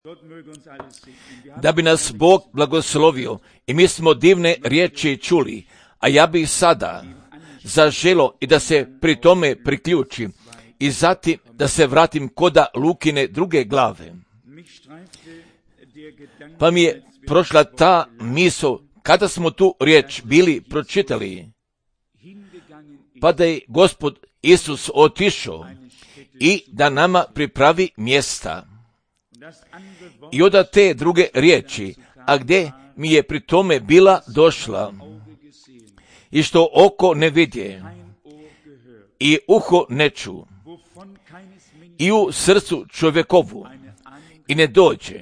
Da bi nas Bog blagoslovio i mi smo divne riječi čuli, a ja bih sada zaželo i da se pri tome priključim i zatim da se vratim koda Lukine 2. glave. Pa mi je prošla ta misao kada smo tu riječ bili pročitali, pa da je Gospod Isus otišao i da nama pripravi mjesta. I onda te druge riječi, a gdje mi je pri tome bila došla, i što oko ne vidje, i uho ne ču, i u srcu čovjekovu, i ne dođe.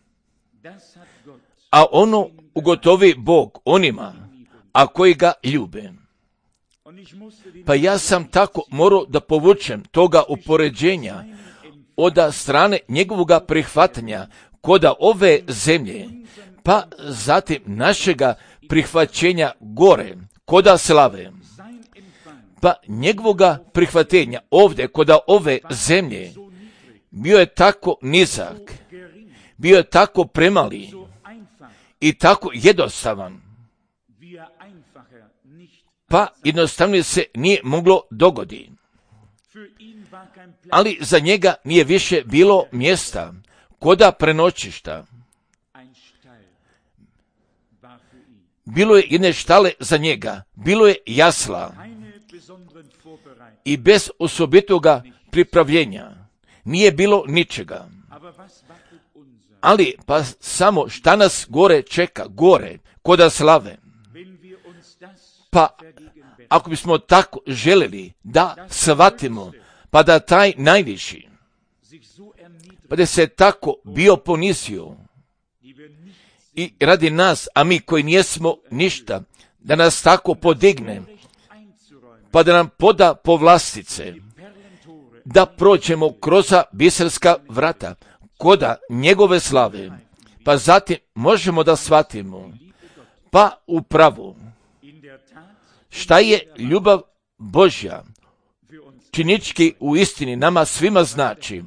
A ono ugotovi Bog onima, a koji ga ljube. Pa ja sam tako morao da povučem toga upoređenja od strane njegovoga prihvatanja koda ove zemlje, pa zatim našega prihvaćenja gore, koda slave. Pa njegovoga prihvatenja ovdje koda ove zemlje bio je tako nizak, bio je tako premali i tako jednostavan, pa jednostavno se nije moglo dogoditi. Ali za njega nije više bilo mjesta, koda prenoćišta. Bilo je jedne štale za njega, bilo je jasla i bez osobitoga pripravljenja nije bilo ničega. Ali pa samo šta nas gore čeka, gore, koda slave. Pa ako bismo tako željeli da shvatimo, pa da taj najviši, pa da se tako bio ponizio i radi nas, a mi koji nijesmo ništa, da nas tako podigne, pa da nam poda povlastice, da prođemo kroz biserska vrata, koda njegove slave, pa zatim možemo da shvatimo, pa upravo, šta je ljubav Božja, činički u istini nama svima znači,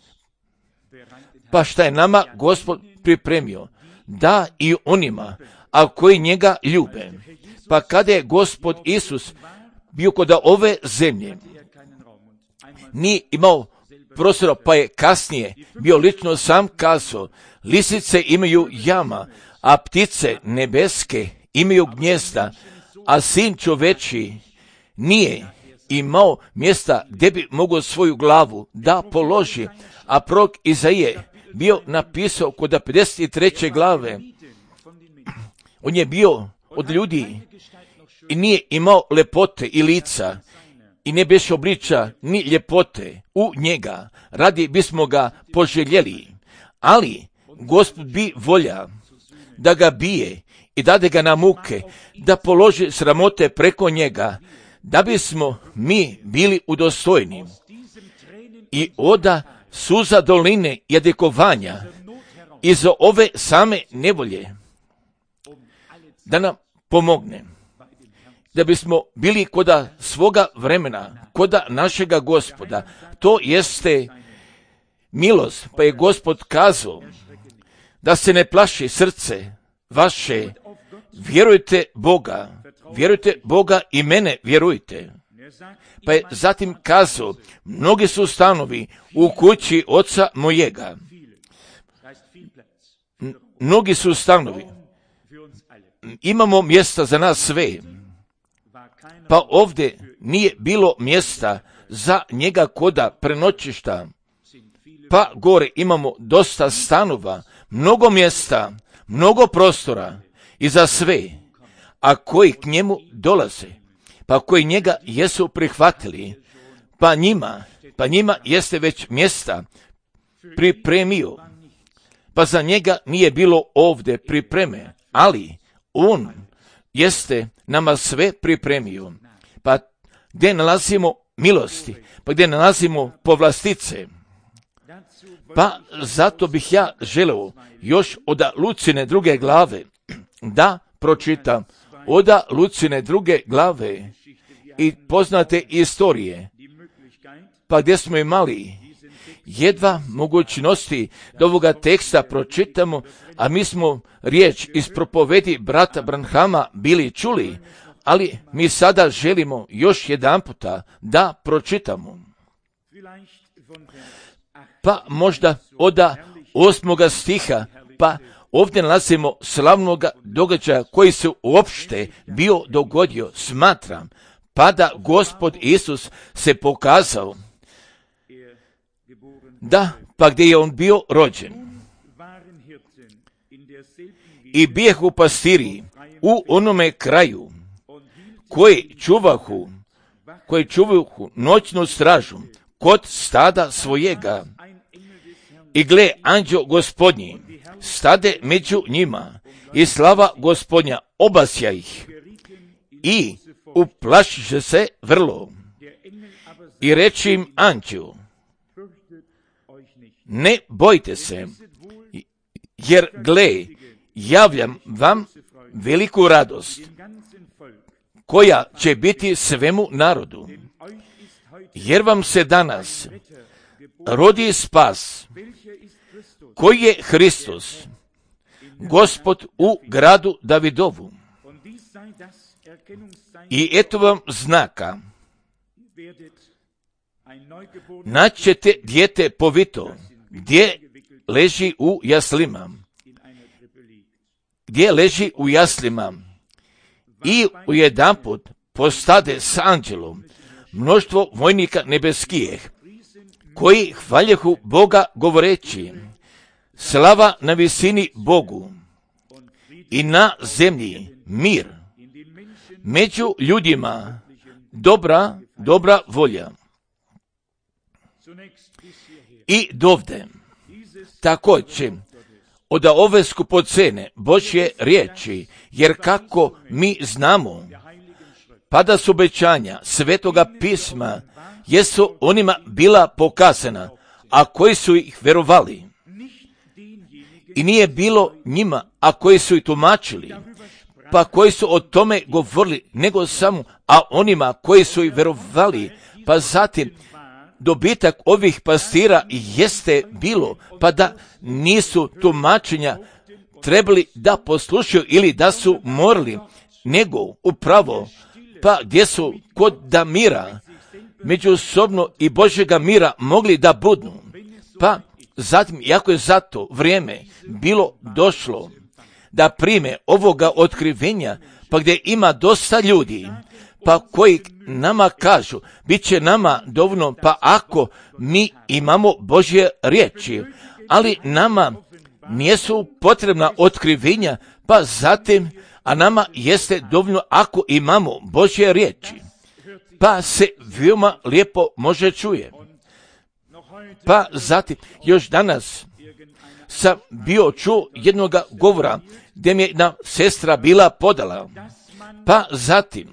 pa šta je nama Gospod pripremio, da i onima, a koji njega ljube. Pa kada je Gospod Isus bio kod ove zemlje, nije imao prostora, pa je kasnije bio lično sam kazao, lisice imaju jama, a ptice nebeske imaju gnjezda, a sin čoveči nije imao mjesta gdje bi mogao svoju glavu da položi, a prorok Izaije bio napisao kod 53. glave, on je bio od ljudi i nije imao lepote i lica i ne beše obliča ni ljepote u njega, radi bismo ga poželjeli, ali Gospod bi volja da ga bije i dade ga na muke, da položi sramote preko njega, da bismo mi bili udostojni. I oda suza doline jadikovanja iz ove same nevolje, da nam pomogne, da bismo bili koda svoga vremena, koda našega Gospoda. To jeste milost, pa je Gospod kazao da se ne plaši srce vaše, vjerujte Boga i mene vjerujte. Pa je zatim kazao, mnogi su stanovi u kući oca mojega. Mnogi su stanovi. Imamo mjesta za nas sve. Pa ovdje nije bilo mjesta za njega koda prenoćišta. Pa gore imamo dosta stanova, mnogo mjesta, mnogo prostora i za sve, a koji k njemu dolaze, pa koji njega jesu prihvatili, pa njima jeste već mjesta pripremio, pa za njega nije bilo ovdje pripreme, ali on jeste nama sve pripremio, pa gdje nalazimo milosti, pa gdje nalazimo povlastice. Pa zato bih ja želeo još od Lucine 2. glave da pročitam, od Lucine 2. glave i poznate istorije, pa gdje smo imali jedva mogućnosti da ovoga teksta pročitamo, a mi smo riječ iz propovedi brata Branhama bili čuli, ali mi sada želimo još jedanputa da pročitamo. Pa možda od 8. stiha, pa ovdje nalazimo slavnog događaja koji se uopšte bio dogodio, smatram, pa da Gospod Isus se pokazao, da, pa gdje je on bio rođen. I bijehu pastiri u onome kraju, koji čuvaju noćnu stražu kod stada svojega. I gle, anđeo Gospodnji stade među njima i slava Gospodnja obasja ih i uplašiše se vrlo. I reče im anđeo, ne bojte se, jer gle, javljam vam veliku radost, koja će biti svemu narodu, jer vam se danas rodi spas, koji je Hristos, Gospod u gradu Davidovu. I eto vam znaka, naćete dijete povito, gdje leži u jaslima, i ujedanput postade s anđelom mnoštvo vojnika nebeskijih, koji hvaljehu Boga govoreći, slava na visini Bogu i na zemlji mir, među ljudima dobra volja. I dovde također od ove skupocene Božje riječi, jer kako mi znamo, pa da su obećanja Svetoga pisma jesu onima bila pokazana, a koji su ih verovali. I nije bilo njima, a koji su ih tumačili, pa koji su o tome govorili, nego samo, a onima koji su ih verovali. Pa zatim, dobitak ovih pastira jeste bilo, pa da nisu tumačenja trebali da poslušaju ili da su morali, nego upravo, pa gdje su kod da mira, međusobno i Božjega mira mogli da budu. Pa zatim, jako je zato vrijeme bilo došlo da prime ovoga otkrivenja, pa gdje ima dosta ljudi, pa koji nama kažu, bit će nama dovoljno, pa ako mi imamo Božje riječi, ali nama nisu potrebna otkrivenja, pa zatim, a nama jeste dovoljno ako imamo Božje riječi, pa se veoma lijepo može čuje. Pa zatim, još danas sam bio čuo jednog govora, gdje mi je jedna sestra bila podala, pa zatim,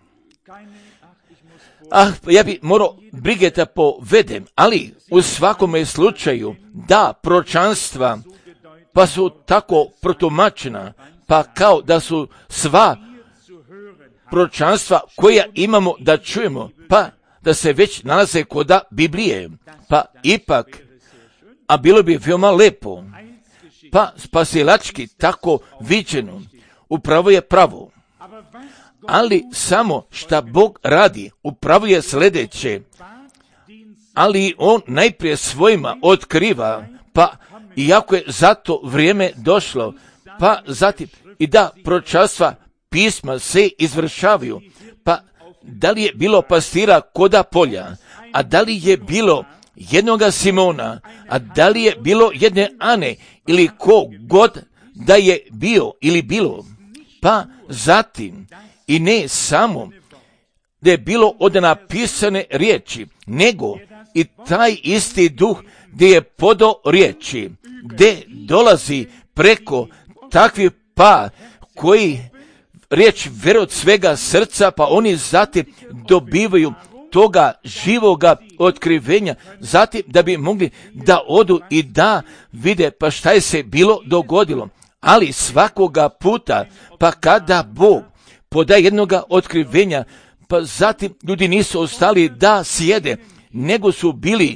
ja bi morao brige da povedem, ali u svakome slučaju da proročanstva pa su tako protumačena, pa kao da su sva proročanstva koja imamo da čujemo, pa da se već nalaze kod Biblije, pa ipak, a bilo bi veoma lepo, pa spasilački tako viđeno, upravo je pravo. Ali samo šta Bog radi, upravo je sljedeće, ali on najprije svojima otkriva, pa iako je zato vrijeme došlo, pa zatim i da proročanstva pisma se izvršavaju, pa da li je bilo pastira koda polja, a da li je bilo jednoga Simona, a da li je bilo jedne Ane, ili ko god da je bio ili bilo, pa zatim i ne samo da je bilo od napisane riječi, nego i taj isti duh gdje je podao riječi, gdje dolazi preko takvih pa koji riječ vjeruju od svega srca, pa oni zatim dobivaju toga živoga otkrivenja, zatim da bi mogli da odu i da vide pa šta je se bilo dogodilo. Ali svakoga puta, pa kada Bog podaje jednoga otkrivenja, pa zatim ljudi nisu ostali da sjede, nego su bili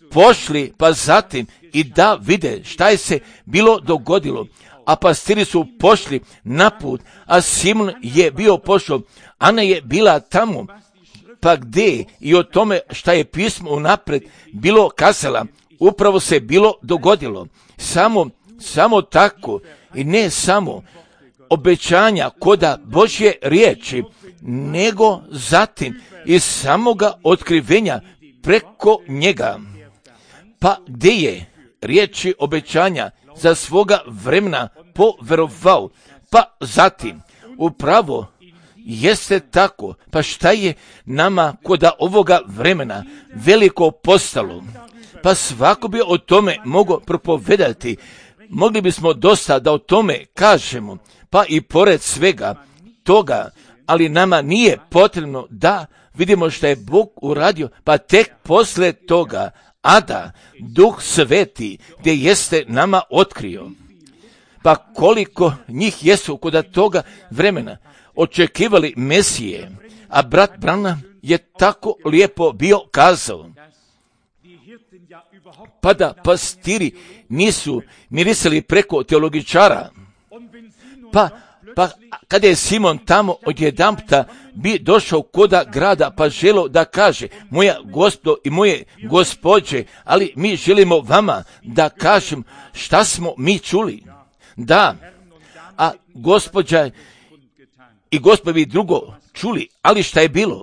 pošli, pa zatim i da vide šta je se bilo dogodilo. A pastiri su pošli na put, a Simon je bio pošao, Ana je bila tamo. Pa gdje i o tome šta je pismo unaprijed bilo kazala, upravo se bilo dogodilo. Samo tako i ne samo obećanja koda Božje riječi, nego zatim iz samoga otkrivenja preko njega. Pa gdje je riječi obećanja za svoga vremena poverovao, pa zatim upravo jeste tako, pa šta je nama koda ovoga vremena veliko postalo? Pa svako bi o tome mogao propovedati. Mogli bismo dosta da o tome kažemo, pa i pored svega toga, ali nama nije potrebno da vidimo što je Bog uradio, pa tek posle toga, a da Duh Sveti gdje jeste nama otkrio. Pa koliko njih jesu kod toga vremena očekivali Mesije, a brat Branham je tako lijepo bio kazao. Pa da pastiri nisu mirisali preko teologičara, pa kada je Simon tamo odjedanputa bi došao koda grada, pa želo da kaže, moja gospodo i moje gospođe, ali mi želimo vama da kažem šta smo mi čuli. Da, a gospođa i gospodi drugo čuli, ali šta je bilo?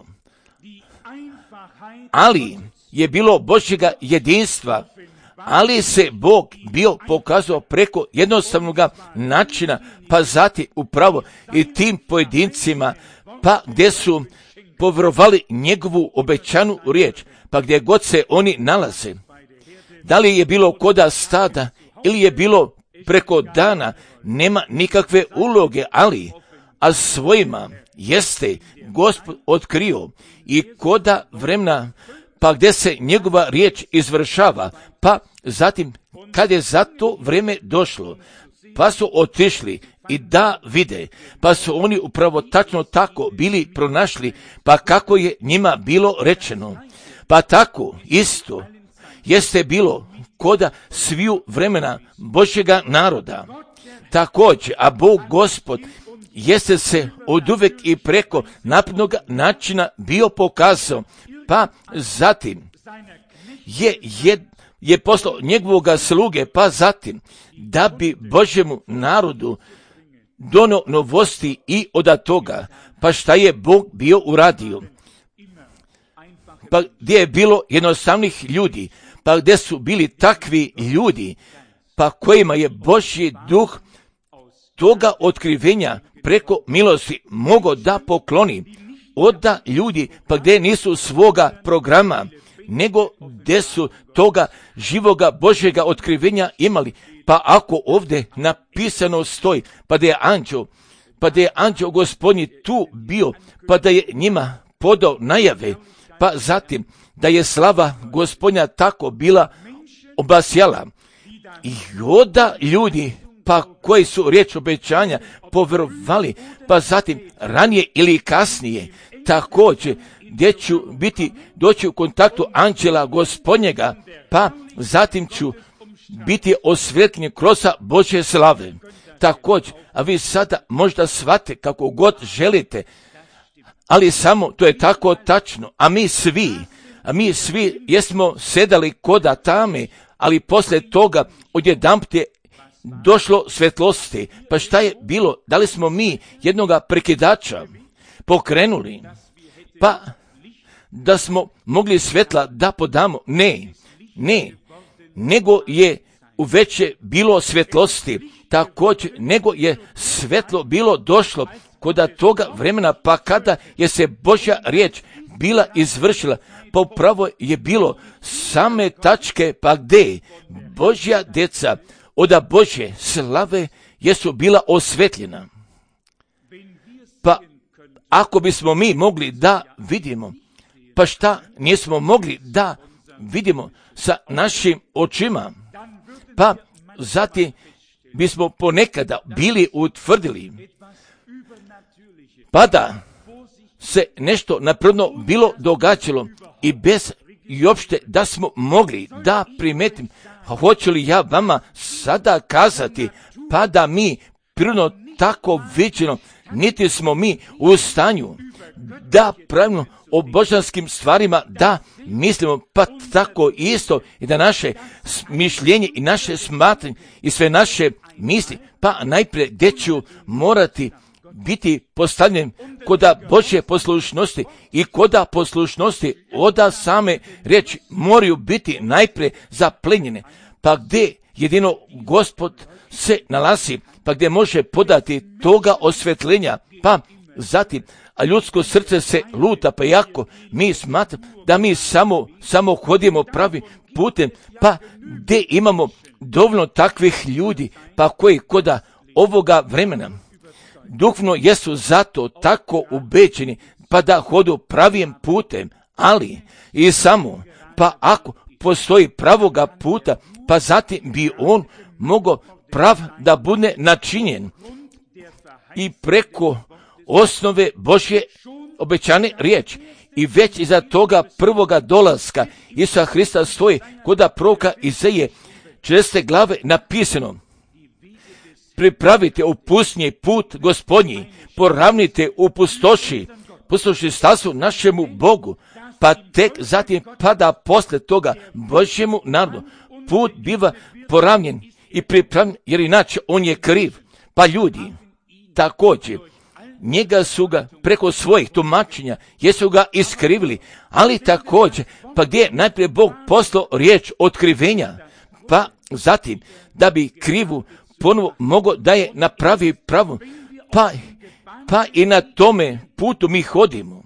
Ali je bilo Božjega jedinstva, ali se Bog bio pokazao preko jednostavnog načina, pa zatim upravo i tim pojedincima, pa gdje su povjerovali njegovu obećanu riječ, pa gdje god se oni nalaze. Da li je bilo koda stada ili je bilo preko dana, nema nikakve uloge, a svojima jeste Gospod otkrio i koda vremena, pa gdje se njegova riječ izvršava, pa zatim kad je za to vrijeme došlo, pa su otišli i da vide, pa su oni upravo tačno tako bili pronašli, pa kako je njima bilo rečeno. Pa tako isto jeste bilo koda sviju vremena Božjega naroda. Također, a Bog Gospod jeste se oduvek i preko naprednog načina bio pokazao, pa zatim je poslao njegovoga sluge, pa zatim da bi Božjemu narodu donio novosti i od toga, pa šta je Bog bio uradio. Pa gdje je bilo jednostavnih ljudi, pa gdje su bili takvi ljudi, pa kojima je Božji duh toga otkrivenja preko milosti mogao da pokloni, oda ljudi, pa gdje nisu svoga programa, nego gdje su toga živoga Božjega otkrivenja imali. Pa ako ovdje napisano stoji, pa da je anđeo Gospodnji tu bio, pa da je njima podao najave, pa zatim da je slava Gospodnja tako bila obasjala. I oda ljudi, pa koji su riječ obećanja povjerovali, pa zatim ranije ili kasnije, također gdje ću doći u kontaktu anđela Gospodnjega, pa zatim ću biti osvjetljen kroz Božje slave. Također, a vi sada možda shvate kako god želite, ali samo to je tako tačno, a mi svi jesmo sedali koda tame, ali poslije toga odjedanput je došlo svjetlosti. Pa šta je bilo? Da li smo mi jednoga prekidača pokrenuli? Pa da smo mogli svjetla da podamo? Ne, nego je uveće bilo svjetlosti, također nego je svjetlo bilo došlo kod toga vremena, pa kada je se Božja riječ bila izvršila, pa upravo je bilo same tačke, pa gdje Božja djeca od Božje slave jesu bila osvetljena. Pa ako bismo mi mogli da vidimo, pa šta nismo mogli da vidimo sa našim očima, pa zatim bismo ponekada bili utvrdili, pa da se nešto napravo bilo događalo i bez i uopšte da smo mogli da primetim, hoću li ja vama sada kazati, pa da mi prirodno tako viđeno, niti smo mi u stanju da pravimo o božanskim stvarima, da mislimo pa tako isto i da naše mišljenje i naše smatranje i sve naše misli, pa najprije gdje ću morati biti postavljen koda Božje poslušnosti i koda poslušnosti oda same riječi moraju biti najprije zaplenjene, pa gdje jedino Gospod se nalazi, pa gdje može podati toga osvetljenja, pa zatim, a ljudsko srce se luta, pa jako mi smatramo da mi samo hodimo pravim putem, pa gdje imamo dovoljno takvih ljudi, pa koji koda ovoga vremena duhovno jesu zato tako ubeđeni, pa da hodu pravim putem, ali i samo, pa ako postoji pravoga puta, pa zatim bi on mogao prav da bude načinjen i preko osnove Božje obećane riječi. I već iza toga prvoga dolaska Isusa Hrista stoji koda proroka Izaije 40 glave napisano: pripravite u pustinji put Gospodnji, poravnite u pustoši stazu našemu Bogu, pa tek zatim pada posle toga Božjemu narodu. Put biva poravnjen i pripravljen, jer inače on je kriv. Pa ljudi također njega su ga preko svojih tumačenja jesu ga iskrivili, ali također pa gdje je najprije Bog poslao riječ otkrivenja, pa zatim da bi krivu ponovo mogao da je napravi pravu, pa i na tome putu mi hodimo.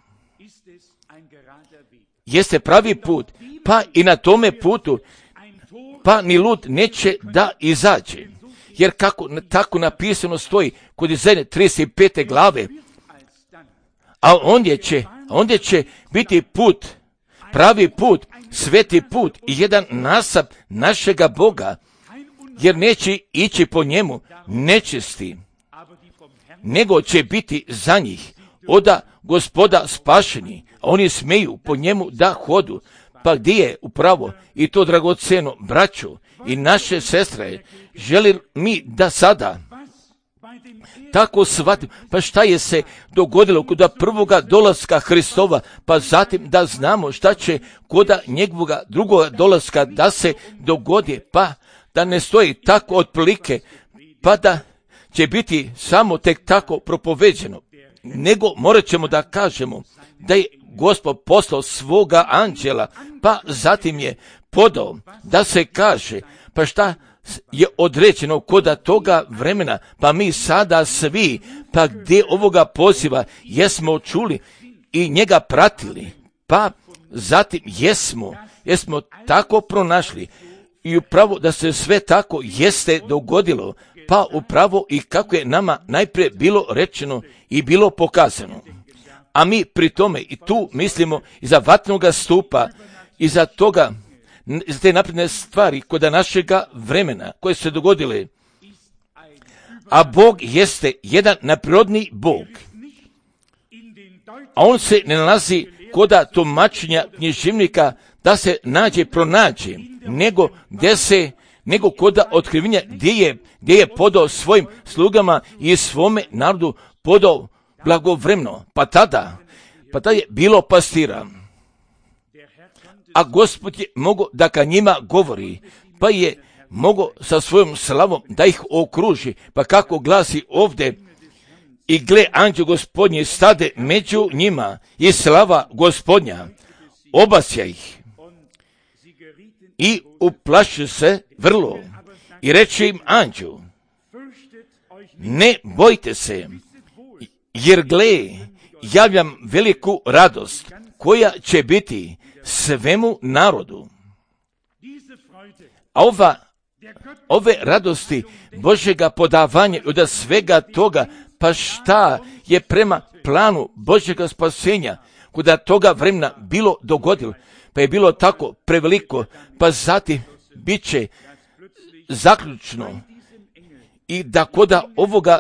Jeste pravi put, pa i na tome putu, pa ni lud neće da izađe. Jer kako tako napisano stoji kod Izaije 35. glave, a ondje će biti put, pravi put, sveti put i jedan nasab našega Boga, jer neće ići po njemu nečisti, nego će biti za njih oda Gospoda spašeni, a oni smeju po njemu da hodu. Pa gdje je upravo i to dragoceno, braćo i naše sestre, želi mi da sada tako shvatimo, pa šta je se dogodilo kod prvoga dolaska Hristova, pa zatim da znamo šta će kod njegovoga drugoga dolaska da se dogodi, pa da ne stoji tako otprilike, pa da će biti samo tek tako propoveđeno, nego morat ćemo da kažemo da je Gospod poslao svoga anđela, pa zatim je podao da se kaže, pa šta je određeno koda toga vremena, pa mi sada svi, pa gdje ovoga poziva jesmo čuli i njega pratili, pa zatim jesmo tako pronašli i upravo da se sve tako jeste dogodilo, pa upravo i kako je nama najprije bilo rečeno i bilo pokazano. A mi pri tome i tu mislimo iza vatnoga stupa, iza toga, iza te napredne stvari koda našega vremena koje se dogodile. A Bog jeste jedan neprirodni Bog. A on se ne nalazi koda tumačenja književnika da se pronađe, nego koda otkrivenja gdje je podao svojim slugama i svome narodu podao blagovremeno, pa tada je bilo pastira. A Gospod je mogao da ka njima govori, pa je mogao sa svojom slavom da ih okruži, pa kako glasi ovdje: i gle, anđeo Gospodnji stade među njima i slava Gospodnja obasja ih. I uplaši se vrlo i reče im anđeo: ne bojte se, jer gle, javljam veliku radost koja će biti svemu narodu. A ove radosti Božjega podavanja i od svega toga, pa šta je prema planu Božjega spasenja kuda toga vremena bilo dogodilo, pa je bilo tako preveliko, pa zatim bit će zaključno i da koda ovoga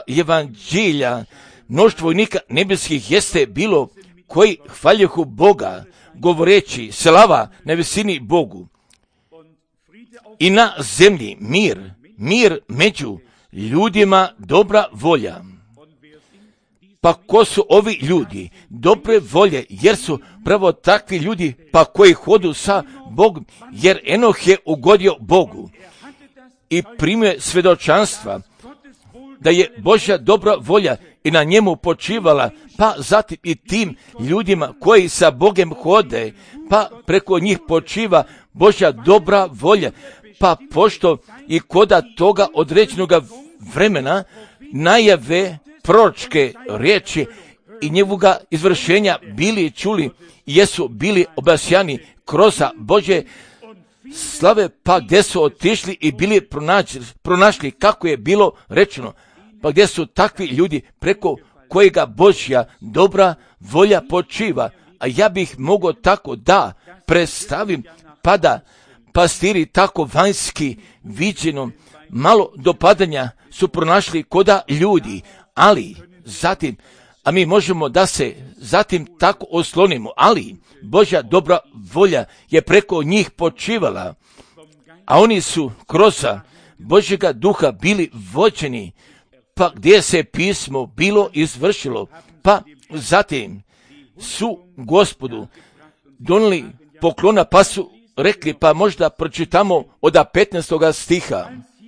evanđelja mnoštvo vojnika nebeskih jeste bilo koji hvaljehu Boga, govoreći slava na visini Bogu i na zemlji mir među ljudima, dobra volja. Pa ko su ovi ljudi? Dobre volje, jer su pravo takvi ljudi, pa koji hodu sa Bogom, jer Enoh je ugodio Bogu i primio svjedočanstva da je Božja dobra volja i na njemu počivala, pa zatim i tim ljudima koji sa Bogom hode, pa preko njih počiva Božja dobra volja, pa pošto i koda toga određenog vremena najave proročke riječi i njegovoga izvršenja bili čuli, jesu bili obasjani kroz Božje slave, pa gdje su otišli i bili pronašli kako je bilo rečeno, pa gdje su takvi ljudi preko kojega Božja dobra volja počiva. A ja bih mogao tako da predstavim, pa da pastiri tako vanjski viđenom malo dopadanja su pronašli koda ljudi, ali zatim, a mi možemo da se zatim tako oslonimo, ali Božja dobra volja je preko njih počivala, a oni su kroz Božjega duha bili vođeni, pa gdje se pismo bilo izvršilo, pa zatim su Gospodu donijeli poklona, pa su rekli, pa možda pročitamo od 15. stiha.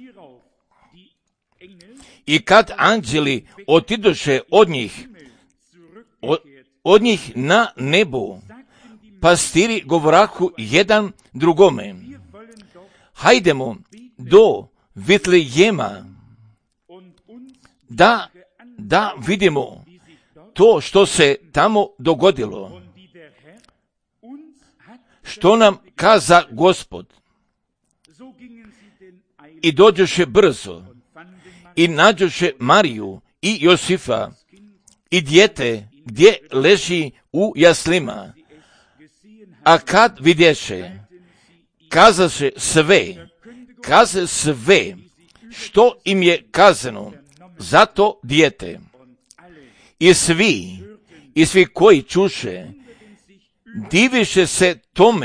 I kad anđeli otidoše od njih na nebu, pastiri govorahu jedan drugome, hajdemo do Vitlejema, da vidimo to što se tamo dogodilo, što nam kaza Gospod. I dođoše brzo i nađoše Mariju i Josifa i dijete gdje leži u jaslima. A kad vidješe, kazaše sve što im je kazano za to dijete. I svi koji čuše, diviše se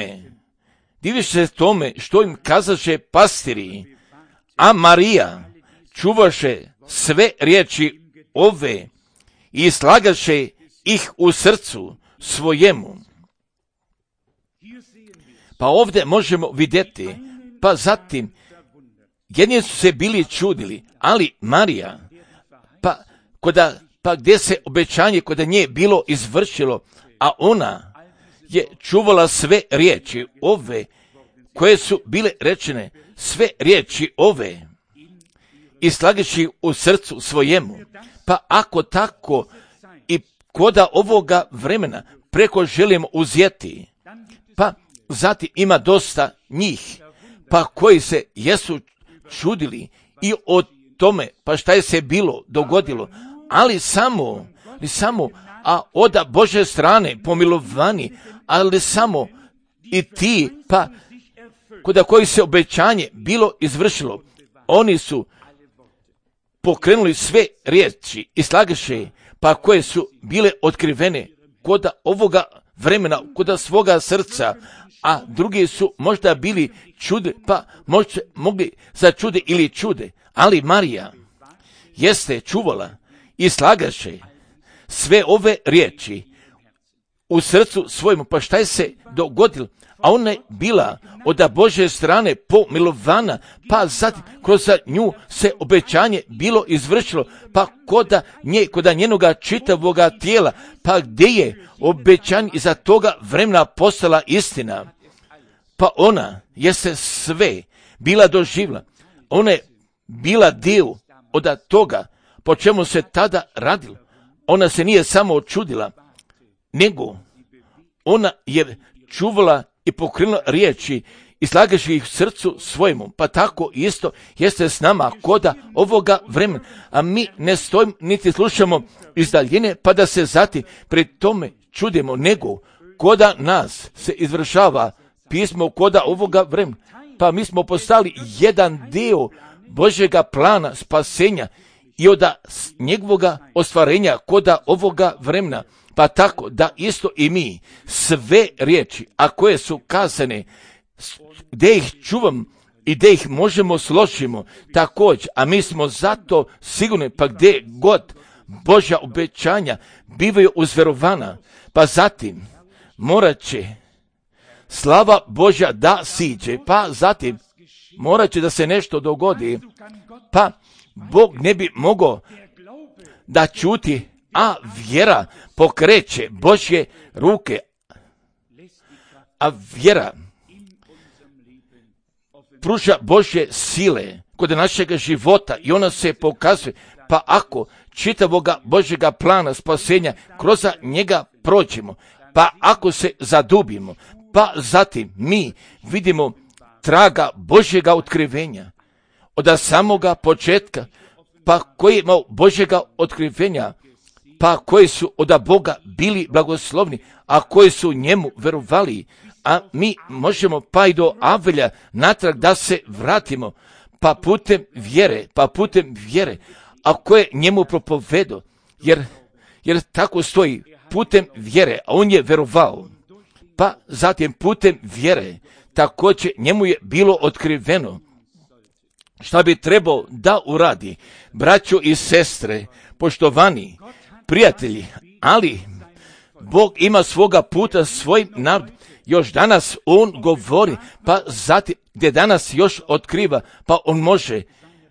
tome što im kazaše pastiri, a Marija čuvaše sve riječi ove i slagaše ih u srcu svojemu. Pa ovdje možemo vidjeti, pa zatim, jedni su se bili čudili, ali Marija, pa gdje se obećanje kod nje bilo izvršilo, a ona je čuvala sve riječi ove koje su bile rečene, sve riječi ove i slagaši u srcu svojemu. Pa ako tako i koda ovoga vremena preko želimo uzeti, pa zatim ima dosta njih, pa koji se jesu čudili i o tome, pa šta je se bilo dogodilo, ali samo, a od Bože strane pomilovani, ali samo i ti, pa kod koji se obećanje bilo izvršilo, oni su pokrenuli sve riječi i slagaše, pa koje su bile otkrivene kod ovoga vremena, kod svoga srca, a drugi su možda bili čude, pa možda mogli začude ili čude, ali Marija jeste čuvala i slagaše sve ove riječi u srcu svojemu. Pa šta je se dogodilo? A ona je bila od Božje strane pomilovana, pa zatim kroz nju se obećanje bilo izvršilo, pa kod njenoga čitavoga tijela, pa gdje je obećanje iza toga vremena postala istina. Pa ona je se sve bila doživjela, ona je bila dio od toga po čemu se tada radilo. Ona se nije samo čudila, nego ona je čuvala i pokrenula riječi i slagaši ih srcu svojemu. Pa tako isto jeste s nama koda ovoga vremena, a mi ne stojimo niti slušamo iz daljine, pa da se zatim pri tome čudimo, nego koda nas se izvršava pismo koda ovoga vremena. Pa mi smo postali jedan dio Božjega plana spasenja i od njegovoga ostvarenja koda ovoga vremena. Pa tako da isto i mi sve riječi, a koje su kazane, gdje ih čuvam i gdje ih možemo složimo također, a mi smo zato sigurni, pa gdje god Božja obećanja bivaju uzverovana, pa zatim morat će slava Božja da siđe, pa zatim morat će da se nešto dogodi, pa Bog ne bi mogao da čuti, a vjera pokreće Božje ruke, a vjera pruža Božje sile kod našega života i ona se pokazuje, pa ako čitavoga Božjega plana spasenja kroz njega prođemo, pa ako se zadubimo, pa zatim mi vidimo traga Božjega otkrivenja od samoga početka, pa koji imao Božjega otkrivenja, pa koji su od Boga bili blagoslovni, a koji su njemu verovali, a mi možemo pa i do Avelja natrag da se vratimo, pa putem vjere, a koje njemu propovedo, jer tako stoji, putem vjere, a on je verovao, pa zatim putem vjere, također njemu je bilo otkriveno šta bi trebao da uradi. Braćo i sestre, poštovani prijatelji, ali Bog ima svoga puta svojim narodom. Još danas on govori, pa zatim gdje danas još otkriva, pa on može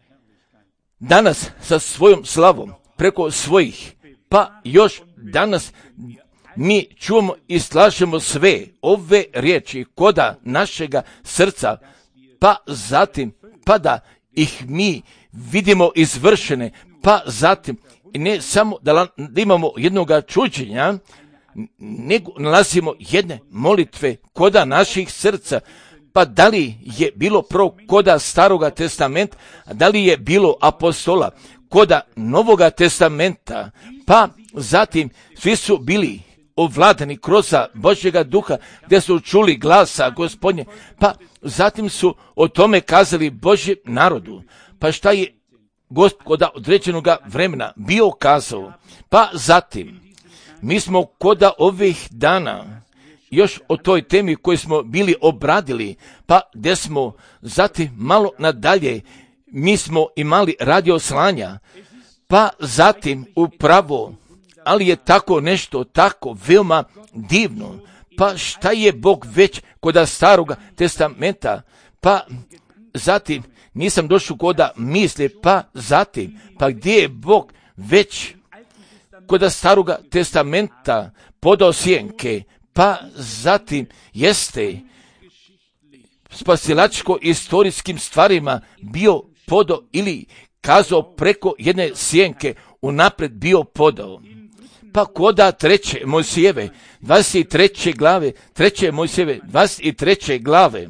danas sa svojom slavom preko svojih, pa još danas mi čujemo i slažemo sve ove riječi koda našega srca, pa zatim pa da ih mi vidimo izvršene, pa zatim ne samo da imamo jednoga čuđenja, nego nalazimo jedne molitve koda naših srca. Pa da li je bilo prvo koda Staroga testamenta, da li je bilo apostola koda Novoga testamenta, pa zatim svi su bili ovladani kroz Božjega duha, gdje su čuli glasa Gospodnje, pa zatim su o tome kazali Božjem narodu. Pa šta je Gospoda određenog vremena bio kazao, pa zatim mi smo koda ovih dana još o toj temi koju smo bili obradili, pa gdje smo zatim malo nadalje, mi smo imali radio slanja, pa zatim upravo, ali je tako nešto tako veoma divno, pa šta je Bog već koda Staroga testamenta, pa zatim nisam došao koda misli, pa zatim, pa gdje je Bog već koda Staroga testamenta podao sjenke, pa zatim jeste spasilačko istorijskim stvarima bio podao ili kazao preko jedne sjenke unapred bio podao. Pa koda 3. Mojsijeve 23. glave, 3. Mojsijeve 23. glave,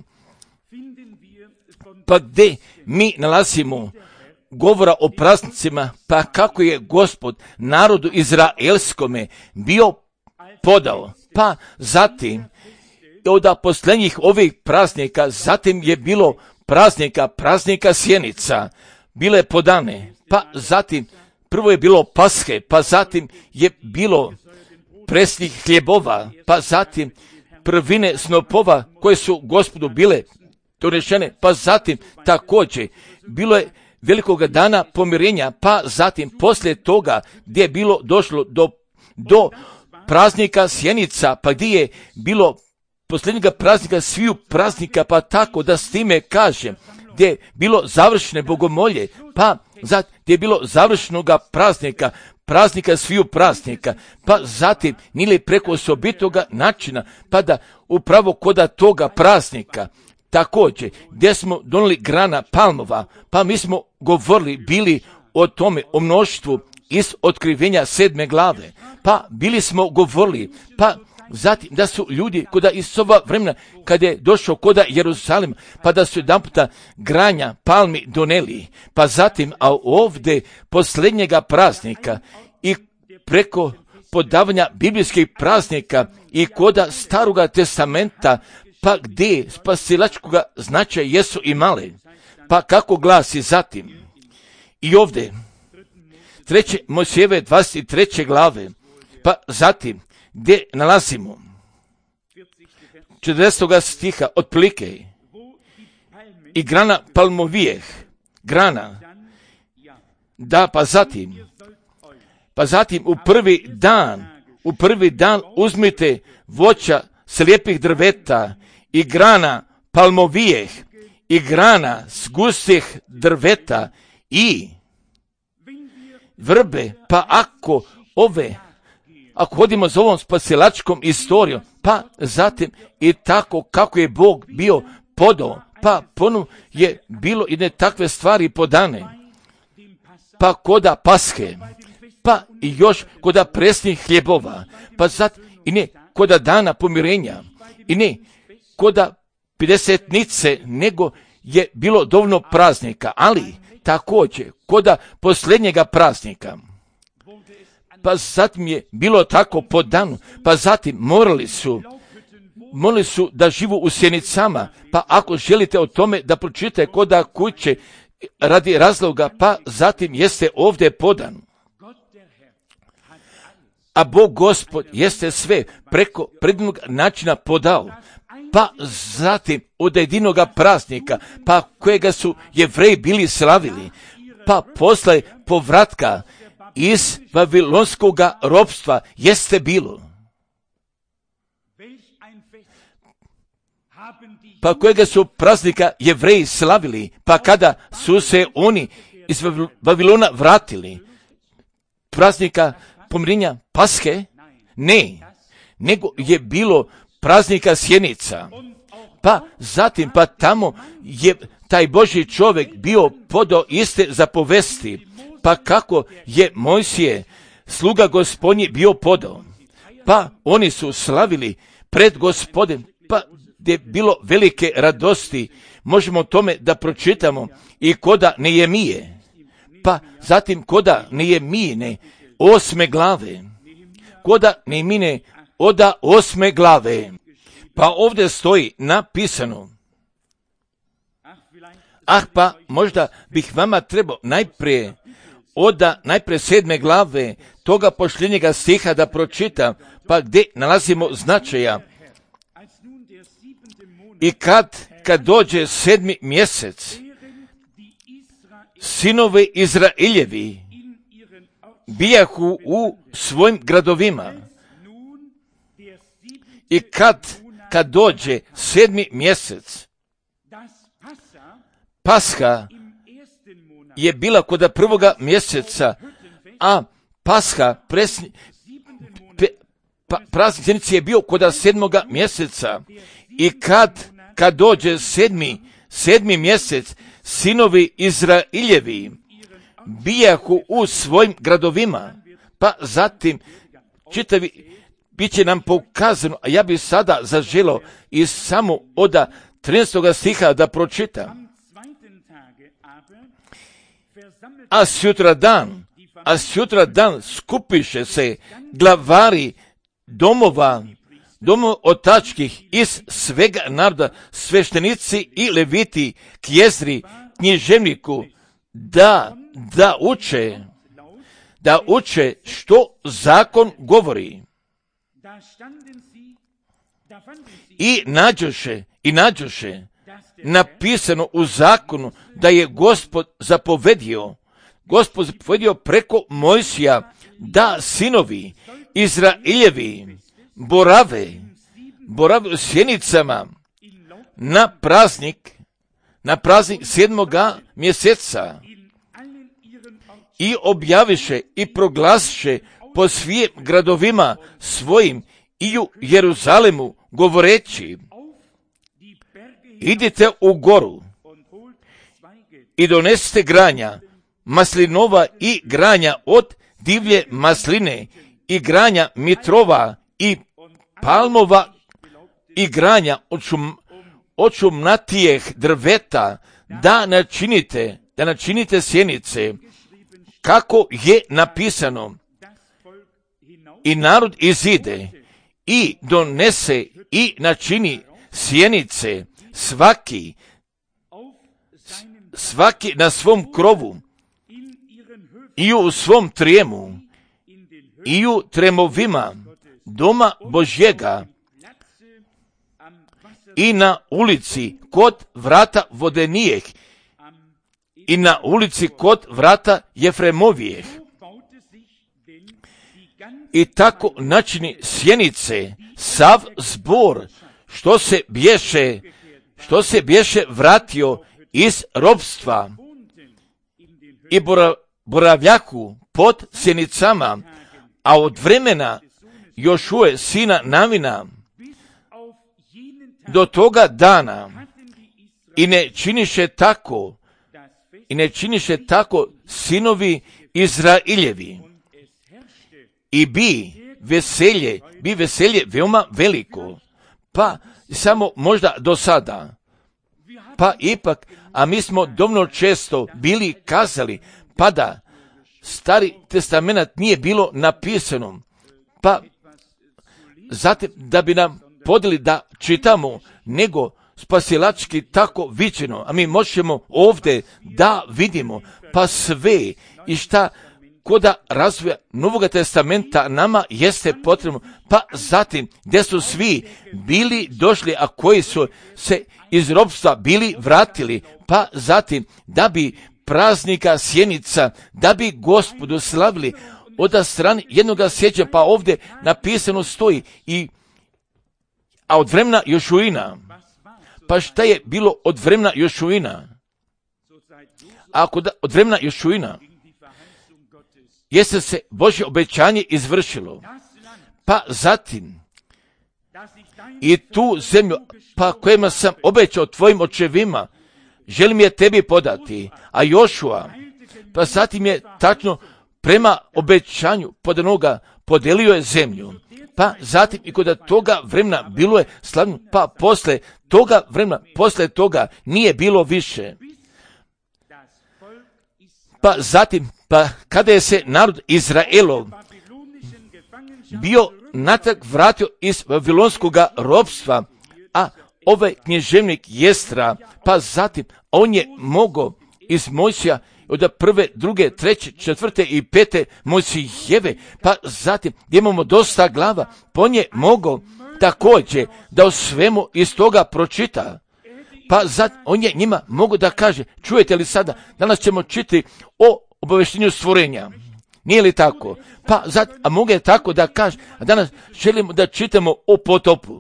pa gdje mi nalazimo govora o praznicima, pa kako je Gospod narodu izraelskome bio podao, pa zatim od posljednjih ovih praznika, zatim je bilo praznika sjenica, bile podane, pa zatim prvo je bilo Paske, pa zatim je bilo presnih hljebova, pa zatim prvine snopova koje su Gospodu bile donešene, pa zatim također bilo je velikoga dana pomirenja, pa zatim poslije toga gdje je bilo došlo do praznika sjenica, pa gdje je bilo posljednjega praznika sviju praznika, pa tako da s time kažem, gdje je bilo završene bogomolje, pa zatim gdje je bilo završenoga praznika sviju praznika, pa zatim nili preko osobitoga načina, pa da upravo koda toga praznika, također gdje smo donijeli grana palmova, pa mi smo govorili, bili o tome, o mnoštvu iz otkrivenja 7. glave, pa bili smo govorili, pa zatim da su ljudi koda iz ova vremena, kad je došao koda Jerusalima, pa da su jedanputa granja palmi doneli, pa zatim, a ovdje posljednjega praznika i preko podavanja biblijskih praznika i koda Staroga testamenta, pa gdje spasilačkoga značaja jesu imale, pa kako glasi zatim, i ovdje 3. Mojsijeve 23. glave, pa zatim gdje nalazimo 40. stiha otprilike i grana palmovijeh, grana, da pa zatim u prvi dan uzmite voća slijepih drveta i grana palmovijeh i grana s gustih drveta i vrbe, pa ako hodimo za ovom spasilačkom istorijom, pa zatim i tako kako je Bog bio podao, pa ponovno je bilo i ne takve stvari podane, pa koda Paske, pa i još koda presnih hljebova, pa zatim i ne koda dana pomirenja, i ne koda Pedesetnice, nego je bilo dovoljno praznika, ali također koda posljednjega praznika. Pa zatim je bilo tako po danu, pa zatim morali su da živu u sjenicama, pa ako želite o tome da pročitate koda kuće radi razloga, pa zatim jeste ovdje podan. A Bog Gospod jeste sve preko predivnog načina podao, pa zatim od jedinoga praznika, pa kojega su Jevreji bili slavili, pa posle povratka iz Vavilonskoga ropstva jeste bilo. Pa kojega su praznika Jevreji slavili, pa kada su se oni iz Vavilona vratili, praznika pomirenja Paske? Ne, nego je bilo praznika sjenica. Pa zatim, pa tamo je taj Božji čovjek bio podao iste zapovesti, pa kako je Mojsije, sluga Gospodnji, bio podao. Pa oni su slavili pred Gospodem, pa gdje je bilo velike radosti. Možemo tome da pročitamo i koda Nehemije, pa zatim koda Nehemijine 8. glave, koda Nehemijine oda 8. glave, pa ovdje stoji napisano. Pa možda bih vama trebao najprije 7. glave toga posljednjega stiha da pročitam, pa gdje nalazimo značaja. I kad dođe 7. mjesec, sinovi Izraeljevi bijahu u svojim gradovima. I kad dođe 7. mjesec, Pasha je bila kod prvoga mjeseca, a Pasha praznik sjenice je bio kod 7. mjeseca. I kad dođe 7. mjesec, sinovi Izraeljevi bijahu u svojim gradovima, pa zatim bit će nam pokazano, a ja bi sada zaželio iz samo od 13. stiha da pročitam. A sutradan skupiše se glavari domova otačkih iz svega naroda, sveštenici i leviti, kjezri, književniku, da uče što zakon govori. I nađoše napisano u zakonu da je Gospod zapovedio preko Mojsija da sinovi Izraeljevi borave u sjenicama na praznik 7. mjeseca i objaviše i proglasiše po svim gradovima svojim i u Jeruzalemu govoreći: idite u goru i donesite granja maslinova i granja od divlje masline i granja mitrova i palmova i granja od šumnatijeh drveta, da načinite sjenice kako je napisano. I narod izide i donese i načini sjenice, svaki na svom krovu i u svom trijemu i u tremovima doma Božjega i na ulici kod vrata Vodenijeh i na ulici kod vrata Jefremovijeh. I tako načini sjenice sav zbor što se bješe vratio iz ropstva i boravljaku pod sjenicama, a od vremena Jošue sina Navina do toga dana i ne činiše tako sinovi Izrailjevi. I bi veselje veoma veliko, pa samo možda do sada, pa ipak, a mi smo dovoljno često bili kazali, pa da Stari testament nije bilo napisano, pa zatim da bi nam podili da čitamo, nego spasilački tako viđeno, a mi možemo ovdje da vidimo, pa sve i šta koda razvoja Novog testamenta nama jeste potrebno, pa zatim gdje su svi bili došli, a koji su se iz ropstva bili vratili, pa zatim da bi praznika sjenica, da bi Gospodu slavili od strane jednoga sjeća, pa ovdje napisano stoji a od vremena Jošuina. Pa šta je bilo od vremena Jošuina? Ako da od vremena Jošuina jeste se Božje obećanje izvršilo, pa zatim i tu zemlju, pa kojima sam obećao tvojim očevima, želim je tebi podati, a Jošua, pa zatim je tačno prema obećanju podanoga podelio je zemlju, pa zatim i kod toga vremena bilo je slavno, pa posle toga vremena, posle toga nije bilo više. Pa zatim, pa kada je se narod Izraelov bio natrag vratio iz Vavilonskog ropstva, a ovaj knježevnik Jestra, pa zatim on je mogao iz Mojsija od prve, druge, treće, četvrte i pete Mojsijeve, pa zatim gdje imamo dosta glava, on je mogao također da o svemu iz toga pročita. Pa zatim on je njima mogao da kaže, čujete li sada, danas ćemo čitati o obavještenju stvorenja. Nije li tako? Pa zatim, a mogu je tako da kaže, a danas želimo da čitamo o potopu.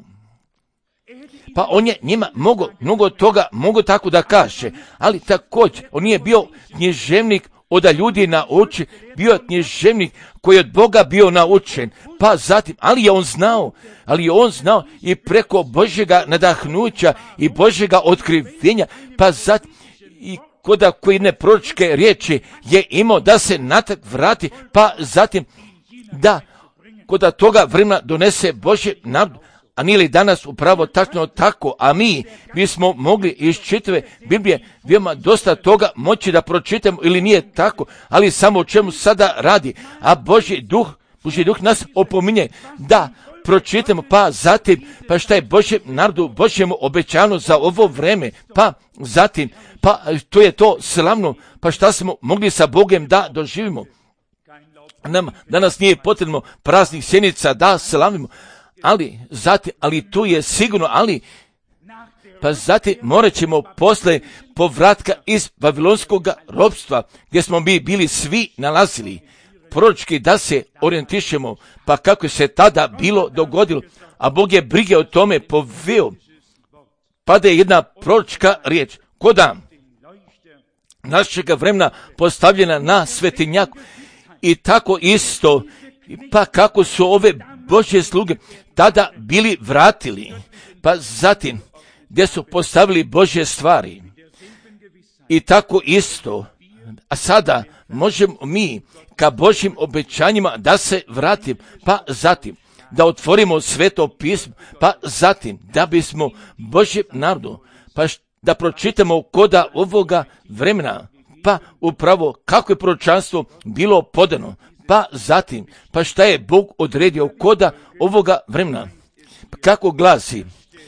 Pa on je njima mnogo toga mogu tako da kaže, ali također on nije bio knježevnik od ljudi nauči, bio je knježevnik koji je od Boga bio naučen, pa zatim, ali je on znao i preko Božjega nadahnuća i Božjega otkrivenja, pa zatim i koda koji ne proročke riječi je imao da se natrag vrati, pa zatim da koda toga vremena donese Božje narod. A nije li danas upravo tačno tako, a mi bismo mogli iz čitave Biblije veoma dosta toga moći da pročitamo ili nije tako, ali samo o čemu sada radi, a Božji duh nas opominje da pročitamo, pa zatim, pa šta je Božjem narodu, Božjemu obećano za ovo vreme, pa zatim, pa to je to slavno, pa šta smo mogli sa Bogom da doživimo. Nam danas nije potrebno praznih sjenica da slavimo, ali tu je sigurno, pa zatim morat ćemo posle povratka iz Vavilonskog ropstva, gdje smo mi bili svi nalazili, proročki da se orijentišemo, pa kako se tada bilo dogodilo, a Bog je brige o tome poveo, pa da je jedna proročka riječ, koda našega vremena postavljena na svetinjaku, i tako isto, pa kako su ove Božje sluge tada bili vratili, pa zatim gdje su postavili Božje stvari. I tako isto, a sada možemo mi ka Božjim obećanjima da se vratimo, pa zatim da otvorimo Sveto pismo, pa zatim da bismo Božjem narodu, pa da pročitamo koda ovoga vremena, pa upravo kako je proročanstvo bilo podano, pa zatim, pa šta je Bog odredio koda ovoga vremena. Kako glasi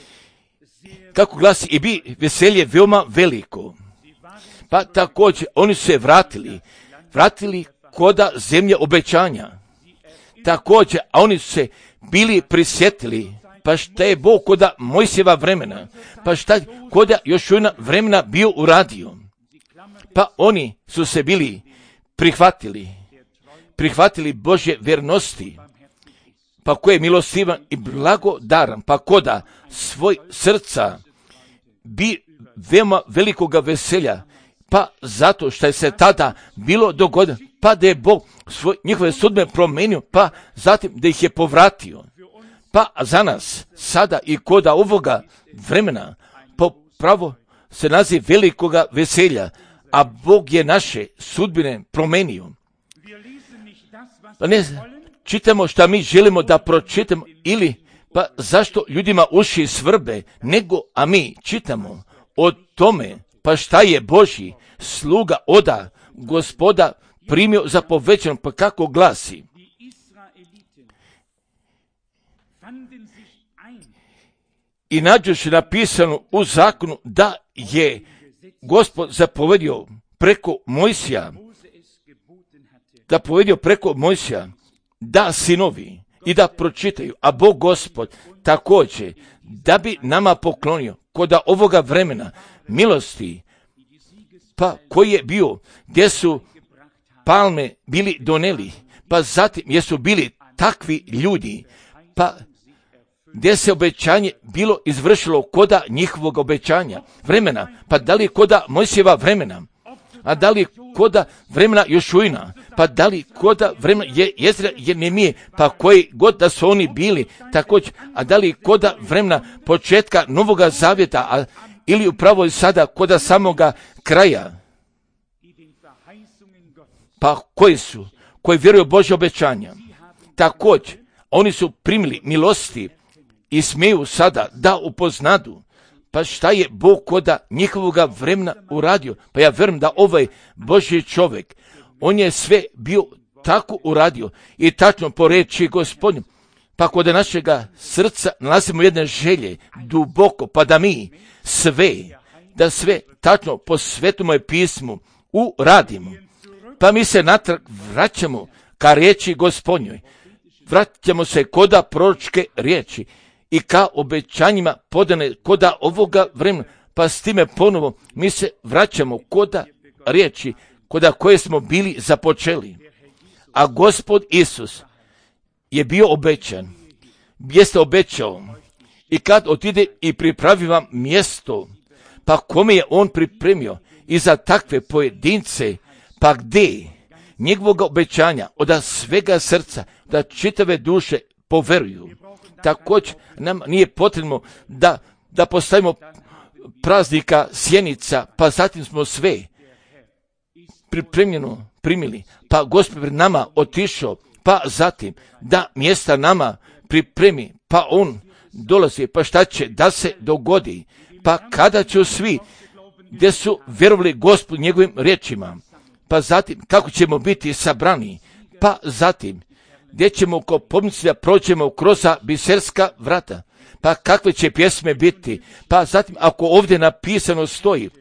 i bi veselje veoma veliko. Pa također oni su se vratili koda zemlje obećanja. Također, a oni su se bili prisjetili, pa šta je Bog koda Mojsijeva vremena, pa šta koda Jošujina vremena bio uradio. Pa oni su se bili prihvatili Božje vjernosti, pa ko je milostivan i blagodaran, pa koda svoj srca bi veoma velikoga veselja, pa zato što je se tada bilo dogodilo, pa da je Bog njihove sudbe promenio, pa zatim da ih je povratio. Pa za nas sada i koda ovoga vremena popravo se naziv velikoga veselja, a Bog je naše sudbine promenio. Pa ne čitamo šta mi želimo da pročitamo ili pa zašto ljudima uši svrbe, nego a mi čitamo o tome pa šta je Božji sluga oda Gospoda primio za povećan, pa kako glasi. I nađoše napisano u zakonu da je Gospod zapovedio preko Mojsija, da sinovi i da pročitaju, a Bog Gospod također da bi nama poklonio koda ovoga vremena milosti, pa koji je bio, gdje su palme bili doneli, pa zatim jesu bili takvi ljudi, pa gdje se obećanje bilo izvršilo koda njihovog obećanja vremena, pa da li koda Mojsijeva vremena, a da li koda vremena Jošujina, pa da li koda vremena Jezra Jeremije, pa koji god da su oni bili također, a da li koda vremena početka Novoga Zavjeta, ili upravo sada koda samoga kraja, pa koji vjeruju Božje obećanja, također oni su primili milosti i smiju sada da upoznadu, pa šta je Bog koda njihovoga vremena uradio. Pa ja vjerujem da ovaj Božji čovjek, on je sve bio tako uradio i tačno po reči Gospodnjem, pa kod našega srca nalazimo jedne želje duboko, pa da mi sve tačno po Svetom pismu uradimo. Pa mi se natrag vraćamo ka riječi Gospodnjoj, vraćamo se koda proročke riječi i ka obećanjima podane koda ovoga vremena, pa s time ponovo mi se vraćamo koda riječi koda koje smo bili započeli. A Gospod Isus je bio obećan, jeste obećao i kad otide i pripravi vam mjesto, pa kome je on pripremio i za takve pojedince, pa gdje njegovog obećanja od svega srca, da čitave duše poveruju. Također nam nije potrebno da postavimo praznika sjenica, pa zatim smo sve pripremljeno primili, pa Gospod pred nama otišao, pa zatim da mjesta nama pripremi, pa on dolazi, pa šta će da se dogodi, pa kada će svi gdje su vjerovali Gospodu njegovim riječima, pa zatim kako ćemo biti sabrani, pa zatim gdje ćemo ko pomnici prođemo kroz biserska vrata, pa kakve će pjesme biti, pa zatim ako ovdje napisano stoji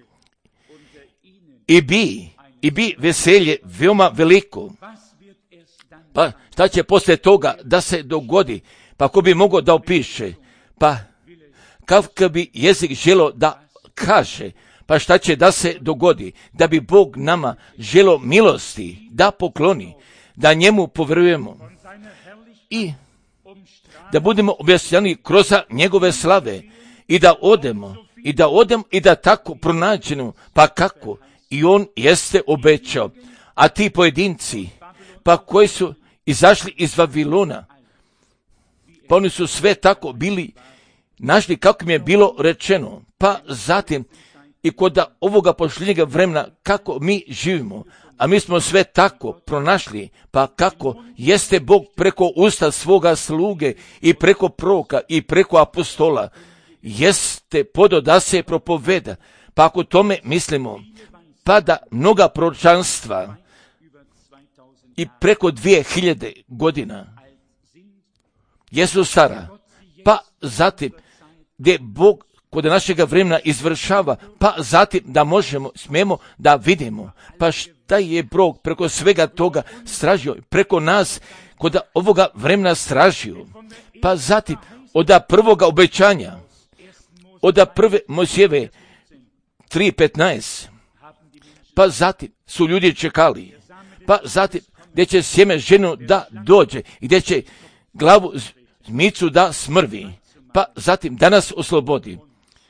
i bi veselje veoma veliko, pa šta će poslije toga da se dogodi, pa ko bi mogao da opiše, pa kakav bi jezik želo da kaže, pa šta će da se dogodi, da bi Bog nama želo milosti da pokloni, da njemu povjerujemo i da budemo objasnjeni kroz njegove slave i da odemo i da tako pronađemo, pa kako i on jeste obećao. A ti pojedinci, pa koji su izašli iz Vavilona, pa oni su sve tako bili našli kako im je bilo rečeno, pa zatim i kod ovoga posljednjega vremena kako mi živimo, a mi smo sve tako pronašli, pa kako jeste Bog preko usta svoga sluge i preko proroka i preko apostola jeste podo da se propoveda, pa ako tome mislimo, pa da mnoga proročanstva i preko 2000 godina jesu stara, pa zatim gdje Bog kod našega vremena izvršava, pa zatim da smijemo da vidimo, pa šta je Bog preko svega toga stražio, preko nas kod ovoga vremena stražio, pa zatim od prvoga obećanja, od prve Mojsijeve 3:15, pa zatim su ljudi čekali, pa zatim gdje će sjeme ženu da dođe i gdje će glavu zmicu da smrvi, pa zatim da nas oslobodi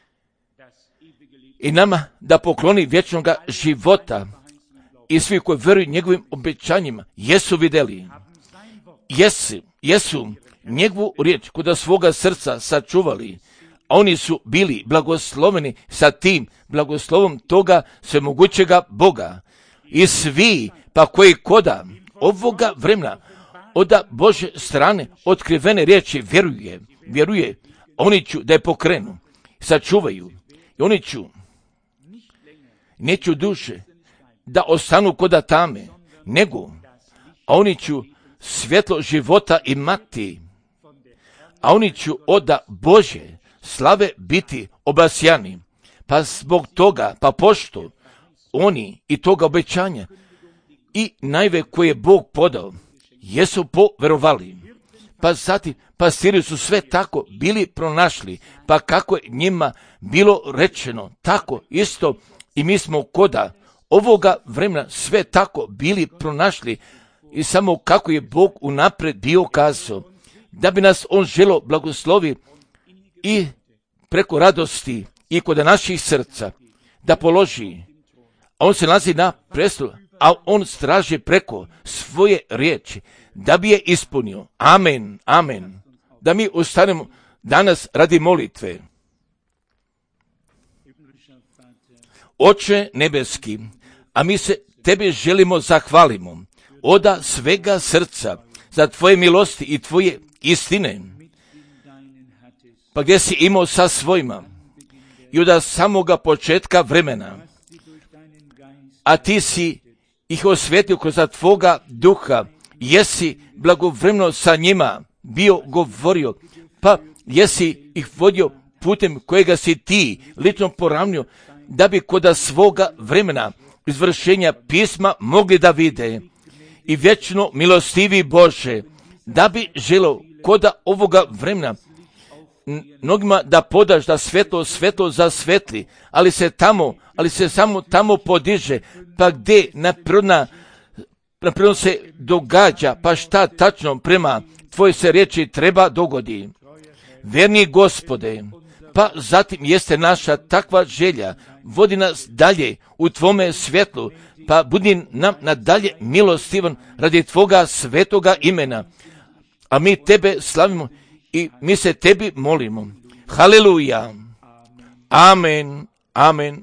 i nama da pokloni vječnoga života. I svi koji vjeruju njegovim obećanjima jesu vidjeli, jesu njegovu riječ kod svoga srca sačuvali, a oni su bili blagosloveni sa tim blagoslovom toga svemogućega Boga. I svi pa koji koda ovoga vremena od Bože strane otkrivene riječi vjeruje, oni ću da je pokrenu, sačuvaju i oni ću neću duše da ostanu koda tame, nego a oni ću svjetlo života imati, a oni ću od Bože slave biti obasjani. Pa zbog toga, pa pošto oni i toga obećanja i najve koje je Bog podao, jesu poverovali. Pa zatim pastiri su sve tako bili pronašli, pa kako je njima bilo rečeno, tako isto i mi smo koda ovoga vremena sve tako bili pronašli i samo kako je Bog unaprijed bio kazao, da bi nas on želo blagoslovi i preko radosti i kod naših srca da položi, a on se nalazi na prestolu, a on straži preko svoje riječi da bi je ispunio. Amen, amen. Da mi ustanemo danas radi molitve. Oče nebeski, a mi se Tebe želimo zahvalimo od svega srca za Tvoje milosti i Tvoje istine, pa gdje si imao sa svojima i od samoga početka vremena, a Ti si ih osvetio kroz Tvoga duha, jesi blagovremeno sa njima bio govorio, pa jesi ih vodio putem kojega si Ti lično poravnio, da bi kod svoga vremena izvršenja pisma mogli da vide. I vječno milostivi Bože, da bi želo kod ovoga vremena mnogima da podaš da svetlo zasvetli, ali se samo tamo podiže, pa gdje naprirodno se događa, pa šta tačno prema Tvoje se riječi treba dogodi. Verni Gospode, pa zatim jeste naša takva želja, vodi nas dalje u Tvome svjetlu, pa budi nam nadalje milostivan radi Tvoga svetoga imena. A mi Tebe slavimo i mi se Tebi molimo. Haleluja. Amen. Amen.